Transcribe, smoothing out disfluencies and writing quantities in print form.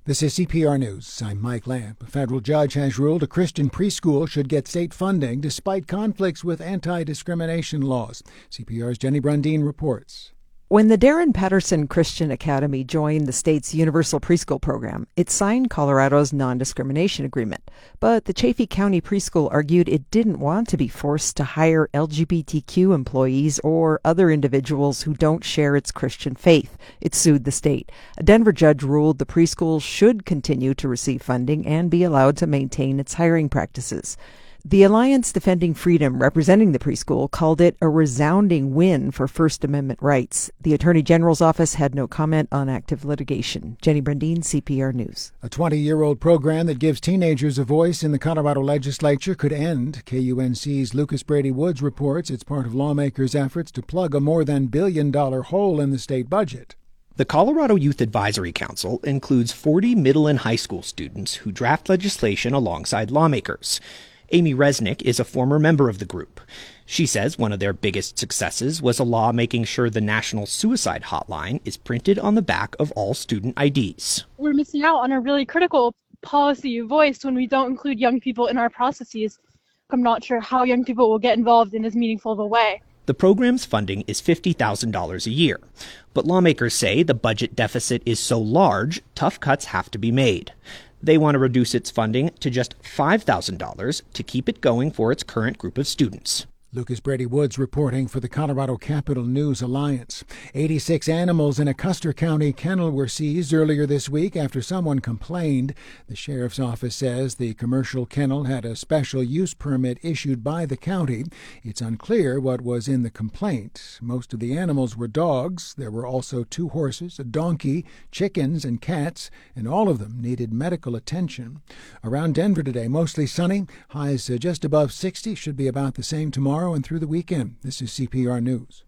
This is CPR News. I'm Mike Lamp. A federal judge has ruled a Christian preschool should get state funding despite conflicts with anti-discrimination laws. CPR's Jenny Brundin reports. When the Darren Patterson Christian Academy joined the state's universal preschool program, it signed Colorado's non-discrimination agreement. But the Chaffee County Preschool argued it didn't want to be forced to hire LGBTQ employees or other individuals who don't share its Christian faith. It sued the state. A Denver judge ruled the preschool should continue to receive funding and be allowed to maintain its hiring practices. The Alliance Defending Freedom, representing the preschool, called it a resounding win for First Amendment rights. The Attorney General's office had no comment on active litigation. Jenny Brundin, CPR News. A 20-year-old program that gives teenagers a voice in the Colorado legislature could end. KUNC's Lucas Brady Woods reports it's part of lawmakers' efforts to plug a more than billion-dollar hole in the state budget. The Colorado Youth Advisory Council includes 40 middle and high school students who draft legislation alongside lawmakers. Amy Resnick is a former member of the group. She says one of their biggest successes was a law making sure the National Suicide Hotline is printed on the back of all student IDs. We're missing out on a really critical policy voice when we don't include young people in our processes. I'm not sure how young people will get involved in as meaningful of a way. The program's funding is $50,000 a year, but lawmakers say the budget deficit is so large, tough cuts have to be made. They want to reduce its funding to just $5,000 to keep it going for its current group of students. Lucas Brady Woods reporting for the Colorado Capital News Alliance. 86 animals in a Custer County kennel were seized earlier this week after someone complained. The sheriff's office says the commercial kennel had a special use permit issued by the county. It's unclear what was in the complaint. Most of the animals were dogs. There were also 2 horses, a donkey, chickens, and cats, and all of them needed medical attention. Around Denver today, mostly sunny. Highs just above 60, should be about the same tomorrow and through the weekend. This is CPR News.